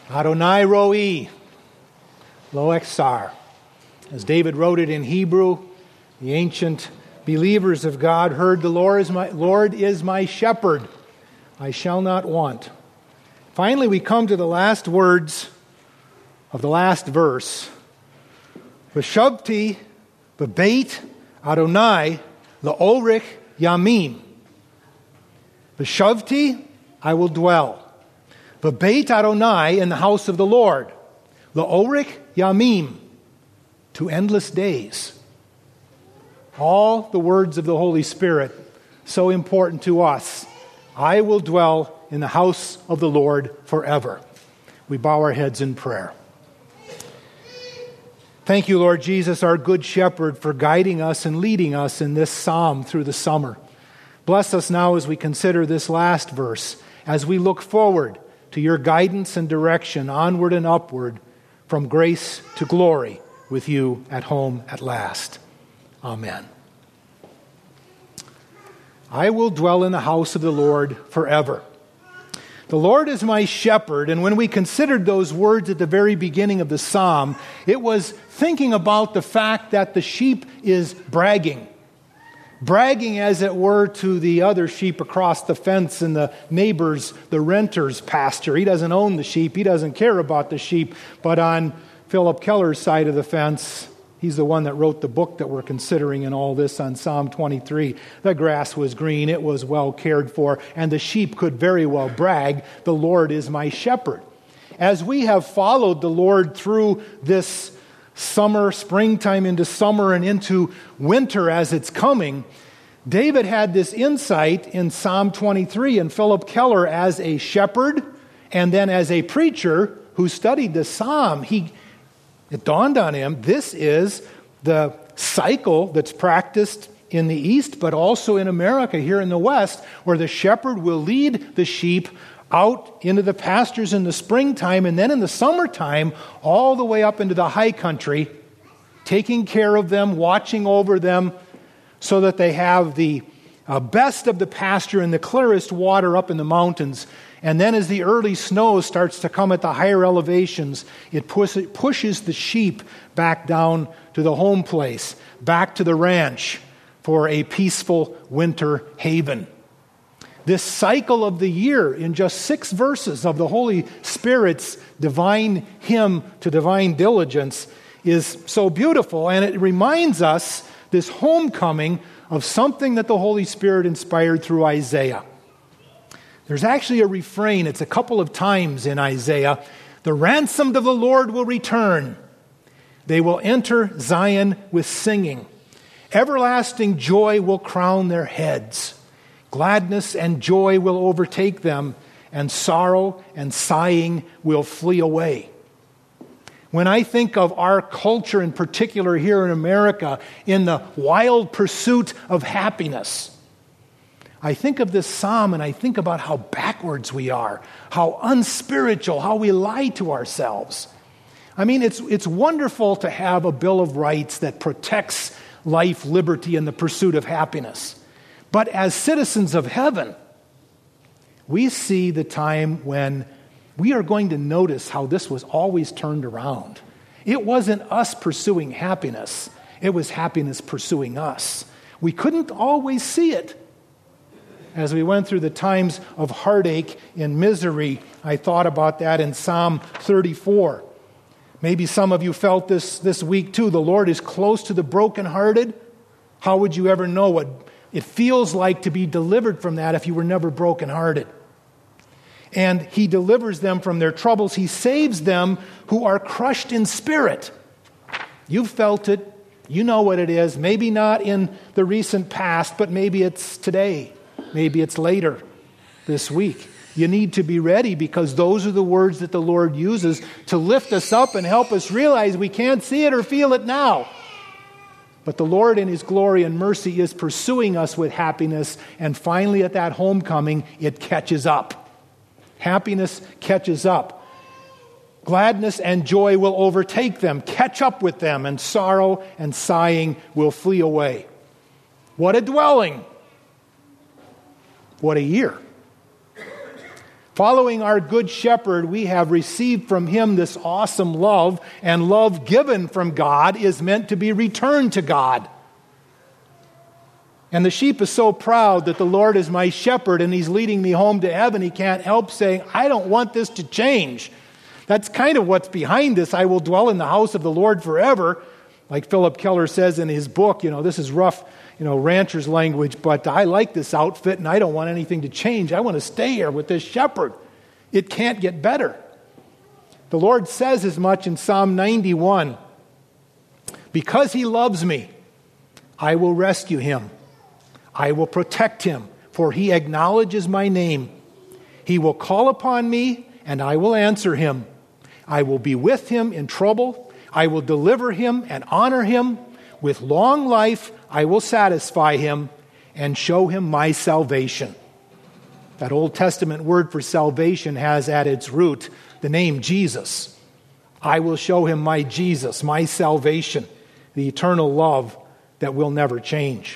Adonai Roi, Lo Exar. As David wrote it in Hebrew, the ancient believers of God heard, the Lord is my shepherd, I shall not want. Finally, we come to the last words of the last verse. V'shavti b'beit Adonai la'orich yamim. V'shavti, I will dwell. B'beit Adonai, in the house of the Lord. La'orich yamim, to endless days. All the words of the Holy Spirit, so important to us. I will dwell in the house of the Lord forever. We bow our heads in prayer. Thank you, Lord Jesus, our good shepherd, for guiding us and leading us in this psalm through the summer. Bless us now as we consider this last verse, as we look forward to your guidance and direction onward and upward from grace to glory with you at home at last. Amen. I will dwell in the house of the Lord forever. The Lord is my shepherd, and when we considered those words at the very beginning of the psalm, it was thinking about the fact that the sheep is bragging as it were to the other sheep across the fence in the neighbor's, the renter's pasture. He doesn't own the sheep, he doesn't care about the sheep, but on Philip Keller's side of the fence, he's the one that wrote the book that we're considering in all this on Psalm 23. The grass was green, it was well cared for, and the sheep could very well brag, the Lord is my shepherd. As we have followed the Lord through this summer, springtime into summer and into winter as it's coming, David had this insight in Psalm 23, and Philip Keller as a shepherd and then as a preacher who studied the psalm, it dawned on him, this is the cycle that's practiced in the East, but also in America, here in the West, where the shepherd will lead the sheep out into the pastures in the springtime, and then in the summertime, all the way up into the high country, taking care of them, watching over them, so that they have the best of the pasture and the clearest water up in the mountains. And then as the early snow starts to come at the higher elevations, it pushes the sheep back down to the home place, back to the ranch for a peaceful winter haven. This cycle of the year in just 6 verses of the Holy Spirit's divine hymn to divine diligence is so beautiful, and it reminds us, this homecoming, of something that the Holy Spirit inspired through Isaiah. There's actually a refrain, it's a couple of times in Isaiah. The ransomed of the Lord will return. They will enter Zion with singing. Everlasting joy will crown their heads. Gladness and joy will overtake them, and sorrow and sighing will flee away. When I think of our culture in particular here in America, in the wild pursuit of happiness, I think of this psalm and I think about how backwards we are, how unspiritual, how we lie to ourselves. I mean, it's wonderful to have a Bill of Rights that protects life, liberty, and the pursuit of happiness. But as citizens of heaven, we see the time when we are going to notice how this was always turned around. It wasn't us pursuing happiness. It was happiness pursuing us. We couldn't always see it. As we went through the times of heartache and misery, I thought about that in Psalm 34. Maybe some of you felt this week too. The Lord is close to the brokenhearted. How would you ever know what it feels like to be delivered from that if you were never brokenhearted? And He delivers them from their troubles. He saves them who are crushed in spirit. You've felt it. You know what it is. Maybe not in the recent past, but maybe it's today. Maybe it's later this week. You need to be ready, because those are the words that the Lord uses to lift us up and help us realize we can't see it or feel it now. But the Lord in His glory and mercy is pursuing us with happiness, and finally at that homecoming, it catches up. Happiness catches up. Gladness and joy will overtake them, catch up with them, and sorrow and sighing will flee away. What a dwelling! What a year! Following our good shepherd, we have received from him this awesome love, and love given from God is meant to be returned to God. And the sheep is so proud that the Lord is my shepherd and he's leading me home to heaven, he can't help saying, I don't want this to change. That's kind of what's behind this. I will dwell in the house of the Lord forever. Like Philip Keller says in his book, this is rough, rancher's language, but I like this outfit and I don't want anything to change. I want to stay here with this shepherd. It can't get better. The Lord says as much in Psalm 91. Because he loves me, I will rescue him. I will protect him, for he acknowledges my name. He will call upon me, and I will answer him. I will be with him in trouble. I will deliver him and honor him. With long life, I will satisfy him and show him my salvation. That Old Testament word for salvation has at its root the name Jesus. I will show him my Jesus, my salvation, the eternal love that will never change.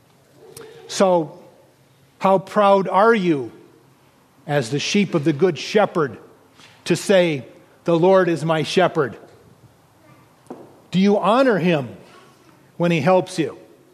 So, how proud are you as the sheep of the Good Shepherd to say, the Lord is my shepherd? Do you honor him when he helps you?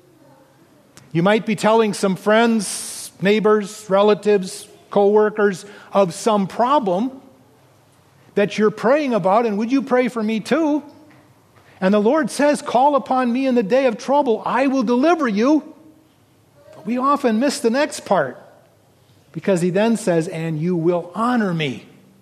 You might be telling some friends, neighbors, relatives, co-workers of some problem that you're praying about, and would you pray for me too? And the Lord says, call upon me in the day of trouble, I will deliver you. But we often miss the next part, because he then says, and you will honor me.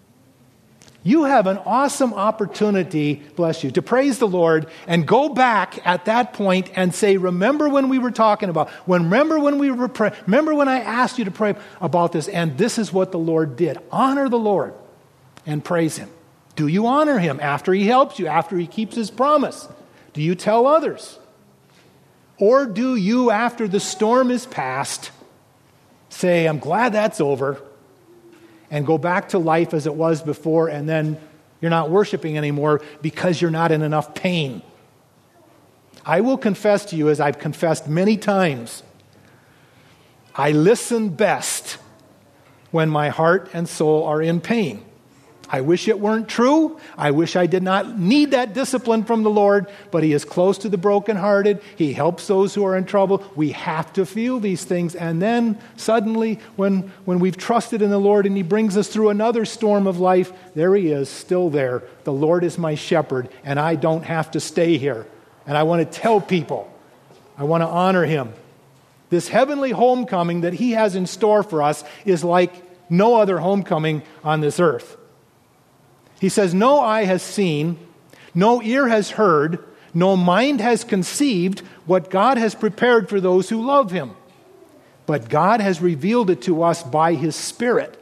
You have an awesome opportunity, bless you, to praise the Lord and go back at that point and say, remember when we were talking about, remember when we were praying, remember when I asked you to pray about this, and this is what the Lord did. Honor the Lord and praise him. Do you honor him after he helps you, after he keeps his promise? Do you tell others? Or do you, after the storm is past, say, I'm glad that's over, and go back to life as it was before, and then you're not worshiping anymore because you're not in enough pain? I will confess to you, as I've confessed many times, I listen best when my heart and soul are in pain. I wish it weren't true. I wish I did not need that discipline from the Lord, but he is close to the brokenhearted. He helps those who are in trouble. We have to feel these things. And then suddenly, when we've trusted in the Lord and he brings us through another storm of life, there he is, still there. The Lord is my shepherd, and I don't have to stay here. And I want to tell people, I want to honor him. This heavenly homecoming that he has in store for us is like no other homecoming on this earth. He says, no eye has seen, no ear has heard, no mind has conceived what God has prepared for those who love him. But God has revealed it to us by his Spirit.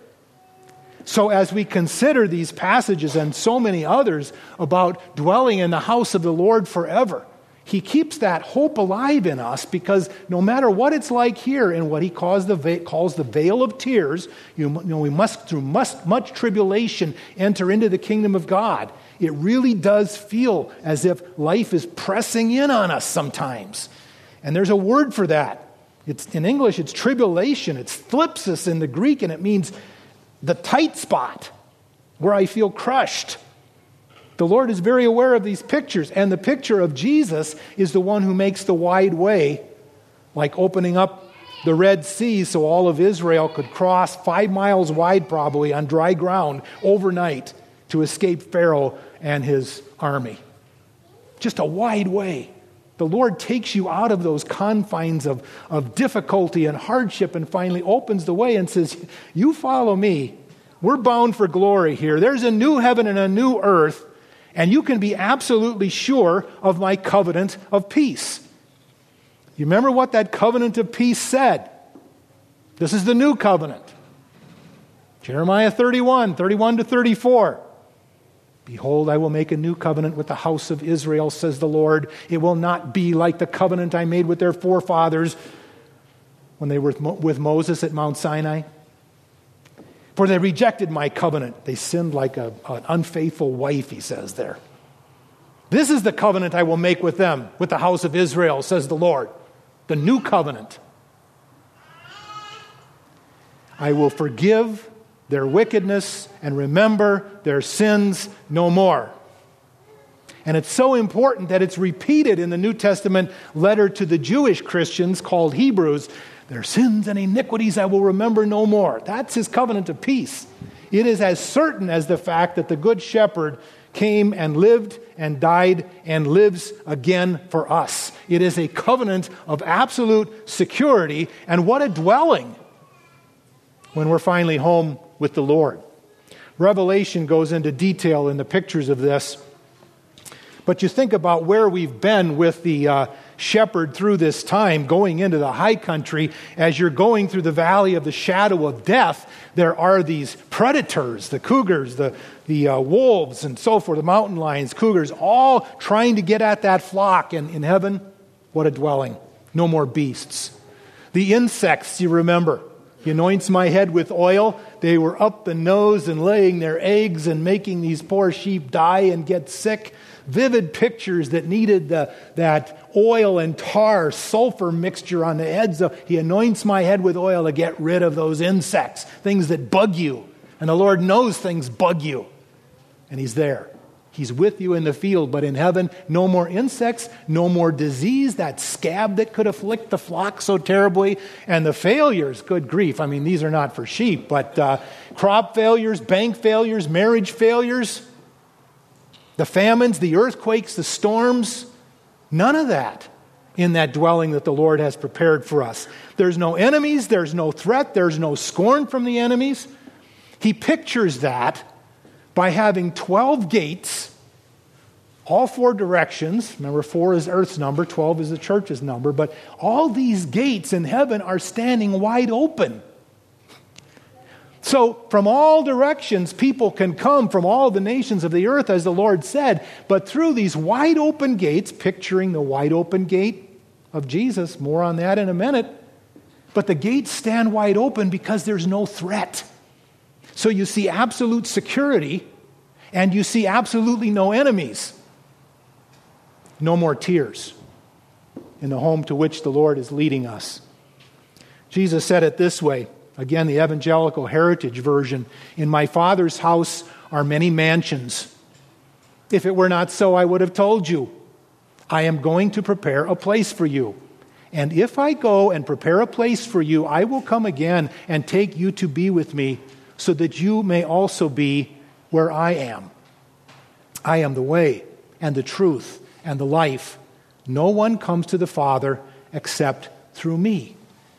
So as we consider these passages and so many others about dwelling in the house of the Lord forever, he keeps that hope alive in us, because no matter what it's like here in what he calls the veil of tears, we must, through much tribulation, enter into the kingdom of God. It really does feel as if life is pressing in on us sometimes. And there's a word for that. It's in English, it's tribulation. It's thlipsis in the Greek, and it means the tight spot where I feel crushed. The Lord is very aware of these pictures, and the picture of Jesus is the one who makes the wide way, like opening up the Red Sea so all of Israel could cross 5 miles wide probably on dry ground overnight to escape Pharaoh and his army. Just a wide way. The Lord takes you out of those confines of difficulty and hardship and finally opens the way and says, you follow me. We're bound for glory here. There's a new heaven and a new earth. And you can be absolutely sure of my covenant of peace. You remember what that covenant of peace said? This is the new covenant. Jeremiah 31 to 34. Behold, I will make a new covenant with the house of Israel, says the Lord. It will not be like the covenant I made with their forefathers when they were with Moses at Mount Sinai. For they rejected my covenant. They sinned like an unfaithful wife, he says there. This is the covenant I will make with them, with the house of Israel, says the Lord. The new covenant. I will forgive their wickedness and remember their sins no more. And it's so important that it's repeated in the New Testament letter to the Jewish Christians called Hebrews. Their sins and iniquities I will remember no more. That's his covenant of peace. It is as certain as the fact that the Good Shepherd came and lived and died and lives again for us. It is a covenant of absolute security, and what a dwelling when we're finally home with the Lord. Revelation goes into detail in the pictures of this. But you think about where we've been with the shepherd through this time, going into the high country. As you're going through the valley of the shadow of death, there are these predators, the cougars, the wolves, and so forth, the mountain lions, cougars, all trying to get at that flock. And in heaven, what a dwelling. No more beasts. The insects, you remember. He anoints my head with oil. They were up the nose and laying their eggs and making these poor sheep die and get sick. Vivid pictures that needed that oil and tar, sulfur mixture on the heads. He anoints my head with oil to get rid of those insects, things that bug you. And the Lord knows things bug you. And He's there. He's with you in the field, but in heaven, no more insects, no more disease, that scab that could afflict the flock so terribly, and the failures, good grief. I mean, these are not for sheep, but crop failures, bank failures, marriage failures, the famines, the earthquakes, the storms, none of that in that dwelling that the Lord has prepared for us. There's no enemies, there's no threat, there's no scorn from the enemies. He pictures that by having 12 gates, all 4 directions. Remember, 4 is Earth's number, 12 is the church's number. But all these gates in heaven are standing wide open. So from all directions, people can come from all the nations of the earth, as the Lord said. But through these wide open gates, picturing the wide open gate of Jesus, more on that in a minute. But the gates stand wide open because there's no threat. So you see absolute security, and you see absolutely no enemies. No more tears in the home to which the Lord is leading us. Jesus said it this way, again, the Evangelical Heritage Version, "In my Father's house are many mansions. If it were not so, I would have told you. I am going to prepare a place for you. And if I go and prepare a place for you, I will come again and take you to be with me, so that you may also be where I am. I am the way and the truth and the life. No one comes to the Father except through me."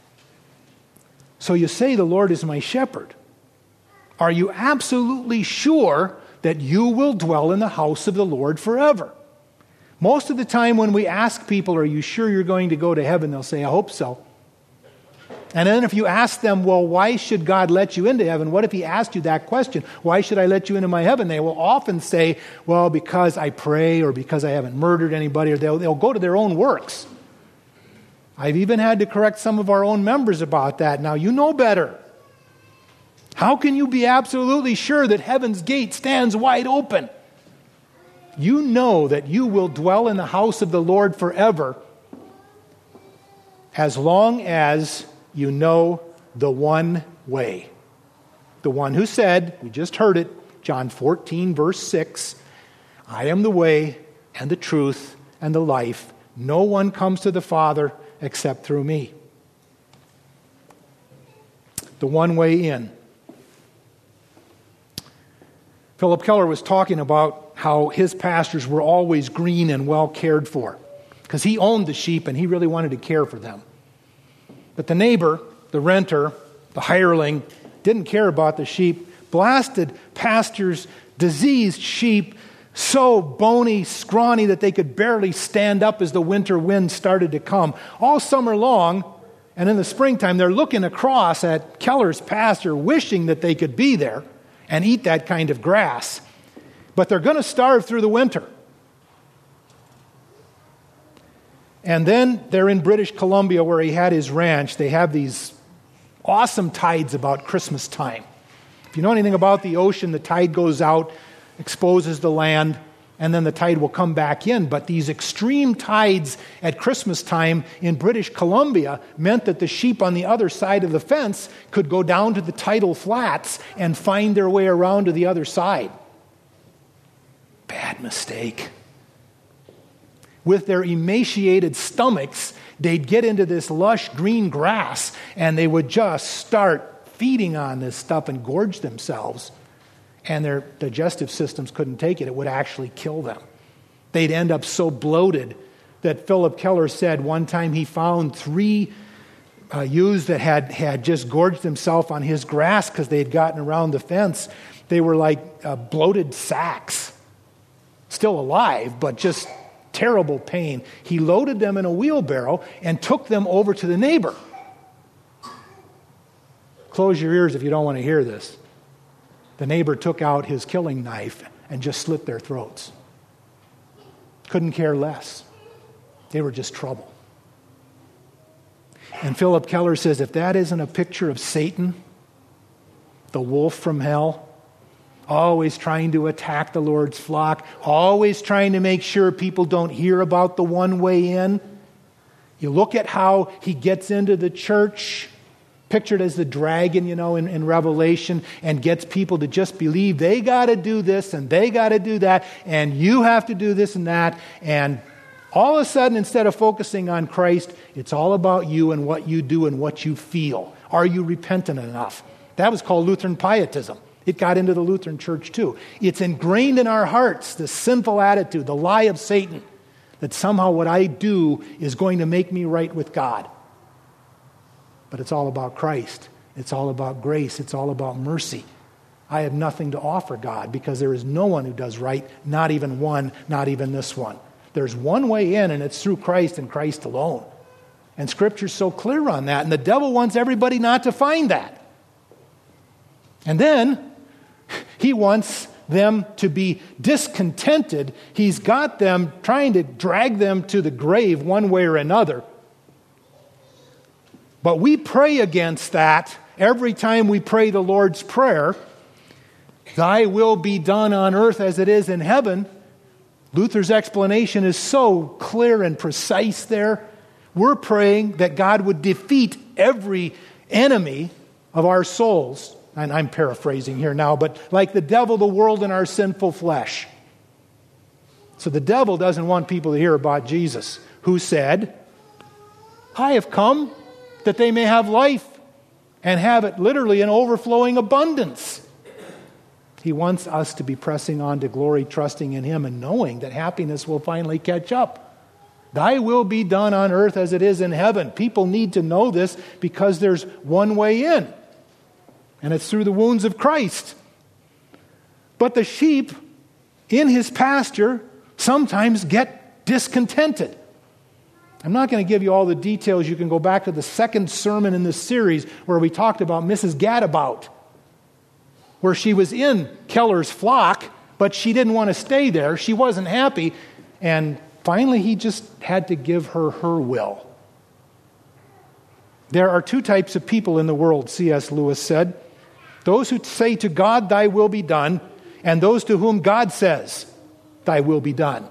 So you say the Lord is my shepherd. Are you absolutely sure that you will dwell in the house of the Lord forever? Most of the time when we ask people, are you sure you're going to go to heaven? They'll say, I hope so. And then if you ask them, well, why should God let you into heaven? What if He asked you that question? Why should I let you into my heaven? They will often say, well, because I pray, or because I haven't murdered anybody, or they'll go to their own works. I've even had to correct some of our own members about that. Now, you know better. How can you be absolutely sure that heaven's gate stands wide open? You know that you will dwell in the house of the Lord forever, as long as you know the one way. The one who said, we just heard it, John 14, verse 6, I am the way and the truth and the life. No one comes to the Father except through me. The one way in. Philip Keller was talking about how his pastures were always green and well cared for, because he owned the sheep and he really wanted to care for them. But the neighbor, the renter, the hireling, didn't care about the sheep, blasted pastors, diseased sheep, so bony, scrawny that they could barely stand up as the winter wind started to come. All summer long, and in the springtime, they're looking across at Keller's pasture, wishing that they could be there and eat that kind of grass. But they're going to starve through the winter. And then they're in British Columbia where he had his ranch. They have these awesome tides about Christmas time. If you know anything about the ocean, the tide goes out, exposes the land, and then the tide will come back in. But these extreme tides at Christmas time in British Columbia meant that the sheep on the other side of the fence could go down to the tidal flats and find their way around to the other side. Bad mistake. With their emaciated stomachs, they'd get into this lush green grass and they would just start feeding on this stuff and gorge themselves. And their digestive systems couldn't take it. It would actually kill them. They'd end up so bloated that Philip Keller said one time he found 3 ewes that had just gorged themselves on his grass because they had gotten around the fence. They were like bloated sacks. Still alive, but just terrible pain. He loaded them in a wheelbarrow and took them over to the neighbor. Close your ears if you don't want to hear this. The neighbor took out his killing knife and just slit their throats. Couldn't care less. They were just trouble. And Philip Keller says, if that isn't a picture of Satan, the wolf from hell, always trying to attack the Lord's flock, always trying to make sure people don't hear about the one way in. You look at how he gets into the church, pictured as the dragon, in Revelation, and gets people to just believe they got to do this and they got to do that, and you have to do this and that. And all of a sudden, instead of focusing on Christ, it's all about you and what you do and what you feel. Are you repentant enough? That was called Lutheran pietism. It got into the Lutheran church too. It's ingrained in our hearts, the sinful attitude, the lie of Satan, that somehow what I do is going to make me right with God. But it's all about Christ. It's all about grace. It's all about mercy. I have nothing to offer God because there is no one who does right, not even one, not even this one. There's one way in, and it's through Christ and Christ alone. And Scripture's so clear on that, and the devil wants everybody not to find that. And then he wants them to be discontented. He's got them trying to drag them to the grave one way or another. But we pray against that every time we pray the Lord's Prayer. Thy will be done on earth as it is in heaven. Luther's explanation is so clear and precise there. We're praying that God would defeat every enemy of our souls. And I'm paraphrasing here now, but like the devil, the world, and our sinful flesh. So the devil doesn't want people to hear about Jesus, who said, I have come that they may have life and have it literally in overflowing abundance. He wants us to be pressing on to glory, trusting in Him, and knowing that happiness will finally catch up. Thy will be done on earth as it is in heaven. People need to know this because there's one way in. And it's through the wounds of Christ. But the sheep in His pasture sometimes get discontented. I'm not going to give you all the details. You can go back to the second sermon in this series where we talked about Mrs. Gadabout, where she was in Keller's flock, but she didn't want to stay there. She wasn't happy. And finally, he just had to give her her will. There are 2 types of people in the world, C.S. Lewis said. Those who say to God, thy will be done, and those to whom God says, thy will be done.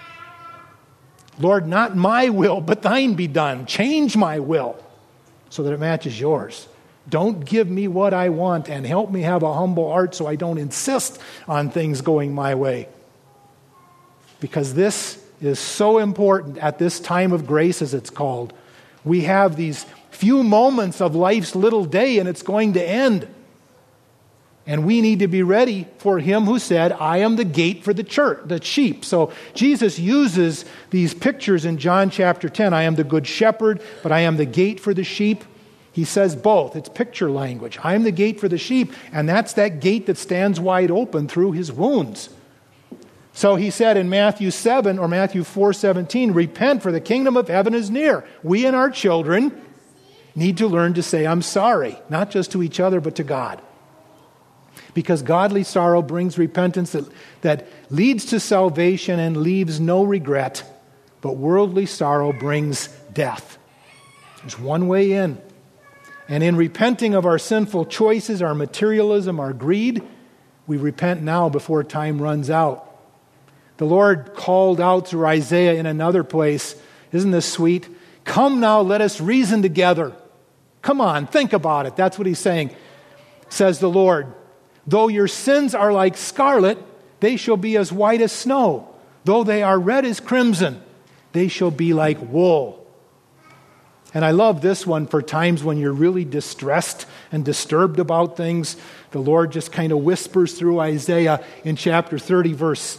Lord, not my will, but thine be done. Change my will so that it matches yours. Don't give me what I want, and help me have a humble heart so I don't insist on things going my way. Because this is so important at this time of grace, as it's called. We have these few moments of life's little day, and it's going to end. And we need to be ready for Him who said, I am the gate for the church, the sheep. So Jesus uses these pictures in John chapter 10. I am the good shepherd, but I am the gate for the sheep. He says both. It's picture language. I am the gate for the sheep, and that's that gate that stands wide open through His wounds. So He said in Matthew 7 or Matthew 4:17, repent, for the kingdom of heaven is near. We and our children need to learn to say, I'm sorry, not just to each other, but to God. Because godly sorrow brings repentance that leads to salvation and leaves no regret, but worldly sorrow brings death. There's one way in. And in repenting of our sinful choices, our materialism, our greed, we repent now before time runs out. The Lord called out through Isaiah in another place. Isn't this sweet? Come now, let us reason together. Come on, think about it. That's what he's saying. Says the Lord, though your sins are like scarlet, they shall be as white as snow. Though they are red as crimson, they shall be like wool. And I love this one for times when you're really distressed and disturbed about things. The Lord just kind of whispers through Isaiah in chapter 30, verse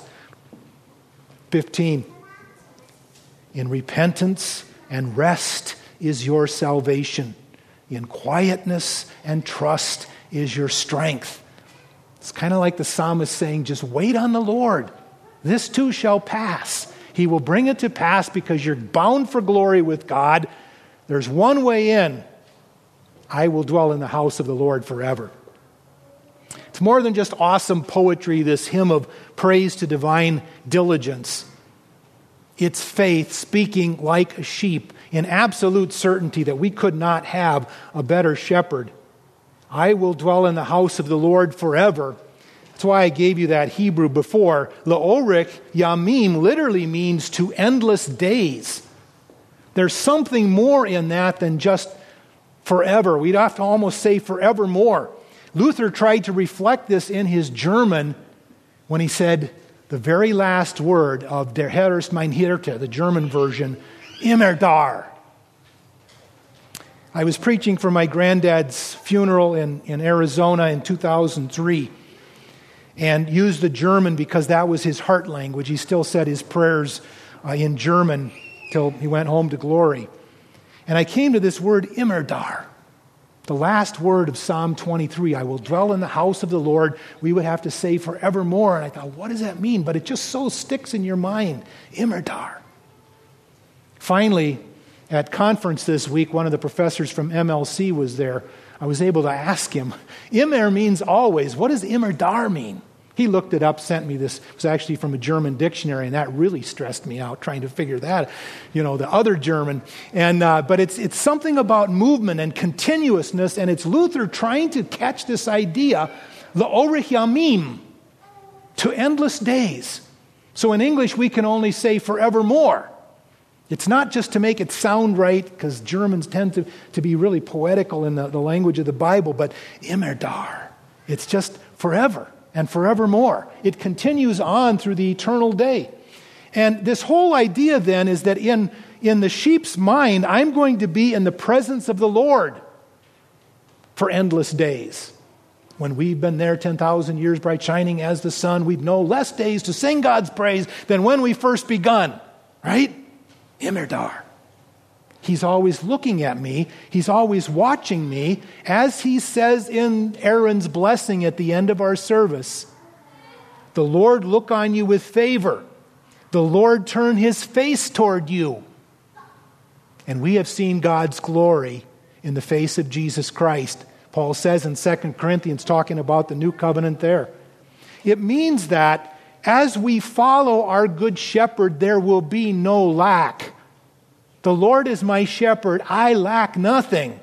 15. In repentance and rest is your salvation. In quietness and trust is your strength. It's kind of like the psalmist saying, just wait on the Lord. This too shall pass. He will bring it to pass because you're bound for glory with God. There's one way in. I will dwell in the house of the Lord forever. It's more than just awesome poetry, this hymn of praise to divine diligence. It's faith speaking like a sheep in absolute certainty that we could not have a better shepherd. I will dwell in the house of the Lord forever. That's why I gave you that Hebrew before. Le'orich yamim literally means to endless days. There's something more in that than just forever. We'd have to almost say forevermore. Luther tried to reflect this in his German when he said the very last word of Der Herr ist mein Hirte, the German version, immer da. I was preaching for my granddad's funeral in Arizona in 2003 and used the German because that was his heart language. He still said his prayers in German till he went home to glory. And I came to this word, immer da. The last word of Psalm 23, I will dwell in the house of the Lord. We would have to say forevermore. And I thought, what does that mean? But it just so sticks in your mind. Immer da. Finally, at conference this week, one of the professors from MLC was there. I was able to ask him, immer means always. What does immer da mean? He looked it up, sent me this. It was actually from a German dictionary, and that really stressed me out trying to figure that, the other German. But it's something about movement and continuousness, and it's Luther trying to catch this idea, le'orich yamim, to endless days. So in English, we can only say forevermore. It's not just to make it sound right, because Germans tend to be really poetical in the language of the Bible, but immer da. It's just forever and forevermore. It continues on through the eternal day. And this whole idea then is that in the sheep's mind, I'm going to be in the presence of the Lord for endless days. When we've been there 10,000 years, bright shining as the sun, we'd know less days to sing God's praise than when we first begun. Right? Immer da. He's always looking at me. He's always watching me. As he says in Aaron's blessing at the end of our service, the Lord look on you with favor. The Lord turn his face toward you. And we have seen God's glory in the face of Jesus Christ. Paul says in 2 Corinthians, talking about the new covenant there. It means that as we follow our good shepherd, there will be no lack. The Lord is my shepherd, I lack nothing.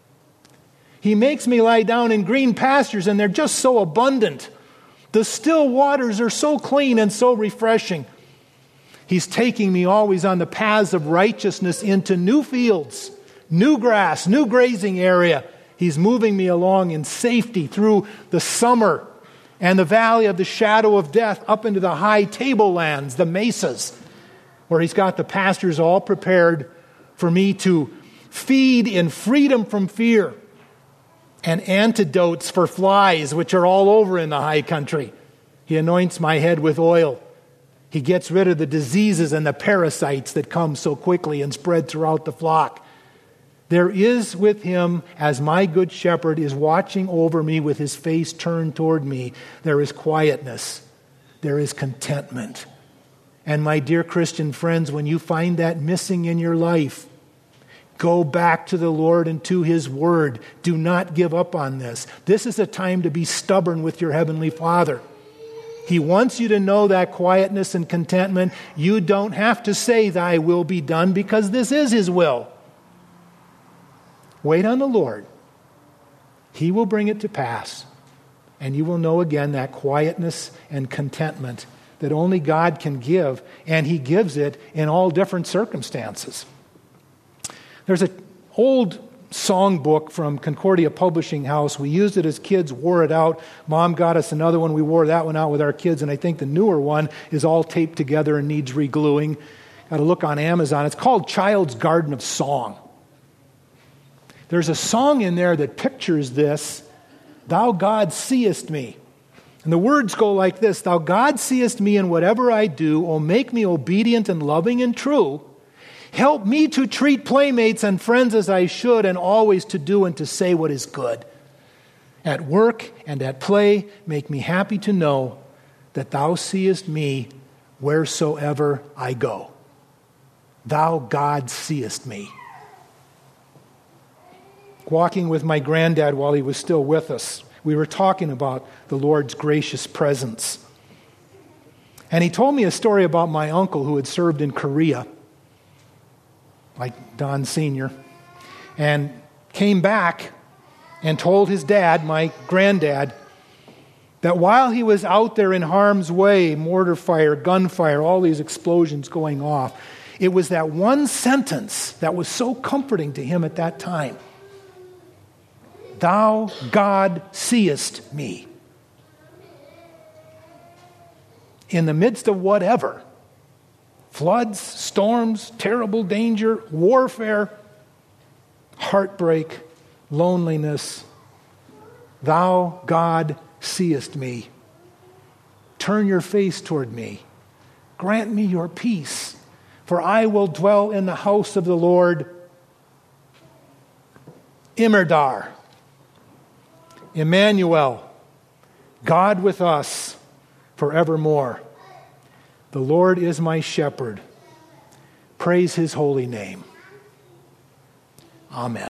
He makes me lie down in green pastures, and they're just so abundant. The still waters are so clean and so refreshing. He's taking me always on the paths of righteousness into new fields, new grass, new grazing area. He's moving me along in safety through the summer and the valley of the shadow of death up into the high tablelands, the mesas, where he's got the pastures all prepared for me to feed in freedom from fear, and antidotes for flies, which are all over in the high country. He anoints my head with oil. He gets rid of the diseases and the parasites that come so quickly and spread throughout the flock. There is with him, as my good shepherd is watching over me with his face turned toward me, there is quietness. There is contentment. And my dear Christian friends, when you find that missing in your life, go back to the Lord and to his word. Do not give up on this. This is a time to be stubborn with your heavenly Father. He wants you to know that quietness and contentment. You don't have to say, thy will be done, because this is his will. Wait on the Lord. He will bring it to pass. And you will know again that quietness and contentment that only God can give, and He gives it in all different circumstances. There's an old songbook from Concordia Publishing House. We used it as kids, wore it out. Mom got us another one. We wore that one out with our kids, and I think the newer one is all taped together and needs re-gluing. Got to look on Amazon. It's called Child's Garden of Song. There's a song in there that pictures this, "Thou God seest me." And the words go like this: "Thou God seest me in whatever I do, O make me obedient and loving and true. Help me to treat playmates and friends as I should, and always to do and to say what is good. At work and at play, make me happy to know that Thou seest me wheresoever I go." Thou God seest me. Walking with my granddad while he was still with us, we were talking about the Lord's gracious presence. And he told me a story about my uncle who had served in Korea, like Don Sr., and came back and told his dad, my granddad, that while he was out there in harm's way, mortar fire, gunfire, all these explosions going off, it was that one sentence that was so comforting to him at that time. Thou, God, seest me. In the midst of whatever, floods, storms, terrible danger, warfare, heartbreak, loneliness, Thou, God, seest me. Turn your face toward me. Grant me your peace, for I will dwell in the house of the Lord. Imerdar. Emmanuel, God with us forevermore. The Lord is my shepherd. Praise His holy name. Amen.